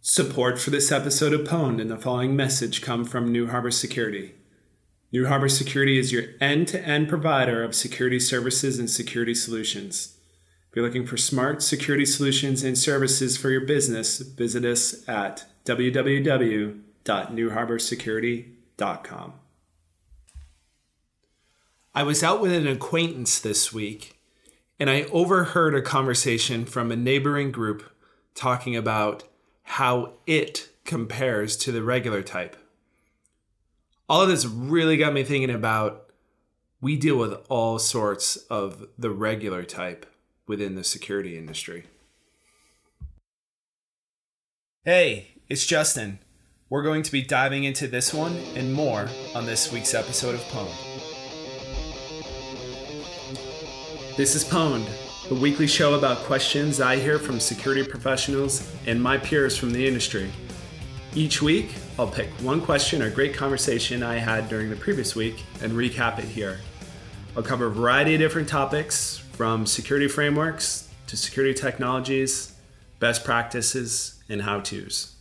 Support for this episode of Pwned and the following message come from New Harbor Security. New Harbor Security is your end-to-end provider of security services and security solutions. If you're looking for smart security solutions and services for your business, visit us at www.newharborsecurity.com. I was out with an acquaintance this week, and I overheard a conversation from a neighboring group talking about how it compares to the regular type. All of this really got me thinking about, we deal with all sorts of the regular type within the security industry. Hey, it's Justin. We're going to be diving into this one and more on this week's episode of Pwned. This is Pwned, a weekly show about questions I hear from security professionals and my peers from the industry. Each week, I'll pick one question or great conversation I had during the previous week and recap it here. I'll cover a variety of different topics, from security frameworks to security technologies, best practices, and how-tos.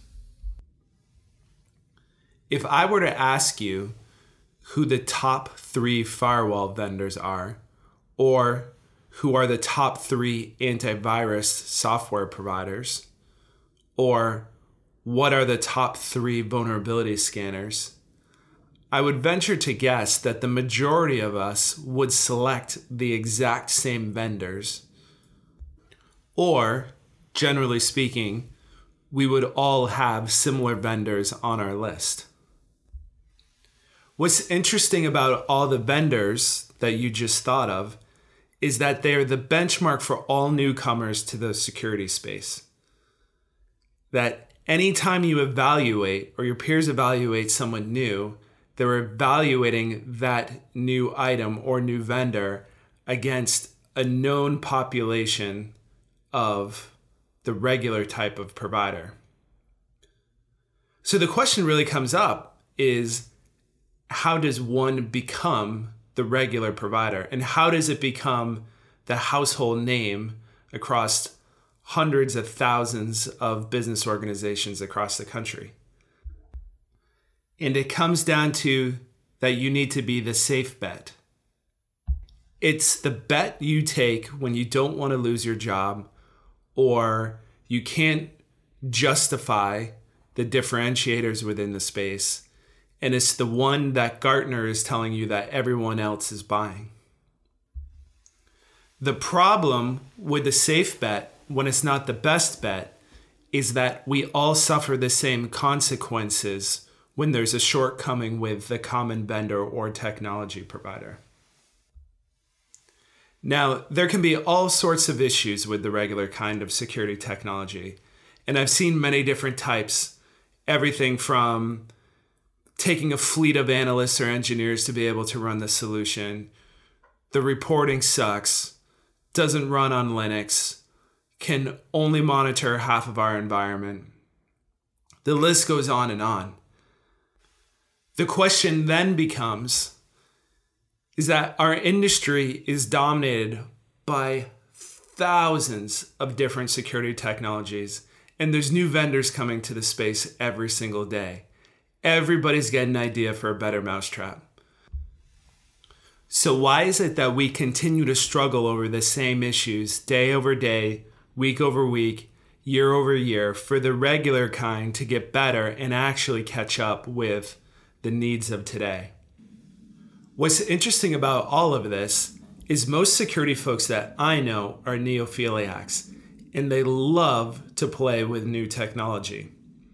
If I were to ask you who the top 3 firewall vendors are, or who are the top 3 antivirus software providers, or what are the top 3 vulnerability scanners, I would venture to guess that the majority of us would select the exact same vendors, or, generally speaking, we would all have similar vendors on our list. What's interesting about all the vendors that you just thought of is that they're the benchmark for all newcomers to the security space. That anytime you evaluate, or your peers evaluate someone new, they're evaluating that new item or new vendor against a known population of the regular type of provider. So the question really comes up is, how does one become the regular provider, and how does it become the household name across hundreds of thousands of business organizations across the country? And it comes down to that you need to be the safe bet. It's the bet you take when you don't want to lose your job, or you can't justify the differentiators within the space. And it's the one that Gartner is telling you that everyone else is buying. The problem with the safe bet, when it's not the best bet, is that we all suffer the same consequences when there's a shortcoming with the common vendor or technology provider. Now, there can be all sorts of issues with the regular kind of security technology. And I've seen many different types, everything from taking a fleet of analysts or engineers to be able to run the solution. The reporting sucks, doesn't run on Linux, can only monitor half of our environment. The list goes on and on. The question then becomes, is that our industry is dominated by thousands of different security technologies, and there's new vendors coming to the space every single day. Everybody's got an idea for a better mousetrap. So why is it that we continue to struggle over the same issues day over day, week over week, year over year, for the regular kind to get better and actually catch up with the needs of today? What's interesting about all of this is most security folks that I know are neophiliacs, and they love to play with new technology.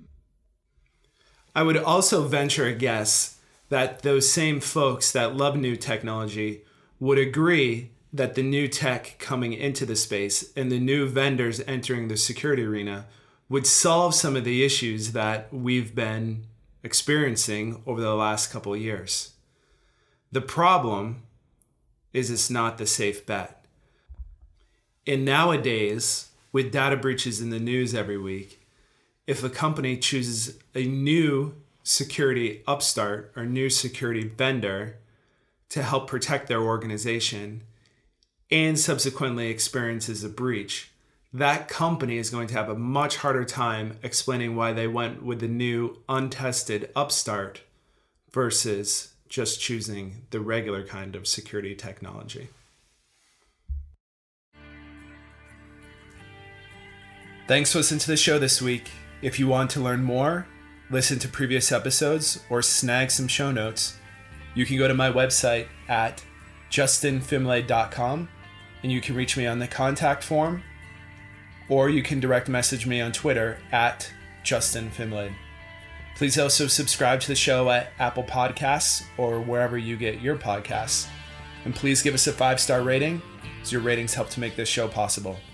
I would also venture a guess that those same folks that love new technology would agree that the new tech coming into the space and the new vendors entering the security arena would solve some of the issues that we've been experiencing over the last couple of years. The problem is it's not the safe bet. And nowadays, with data breaches in the news every week, if a company chooses a new security upstart or new security vendor to help protect their organization and subsequently experiences a breach, that company is going to have a much harder time explaining why they went with the new untested upstart versus just choosing the regular kind of security technology. Thanks for listening to the show this week. If you want to learn more, listen to previous episodes, or snag some show notes, you can go to my website at justinfimlay.com, and you can reach me on the contact form, or you can direct message me on Twitter at justinfimlay. Please also subscribe to the show at Apple Podcasts or wherever you get your podcasts. And please give us a 5-star rating, as your ratings help to make this show possible.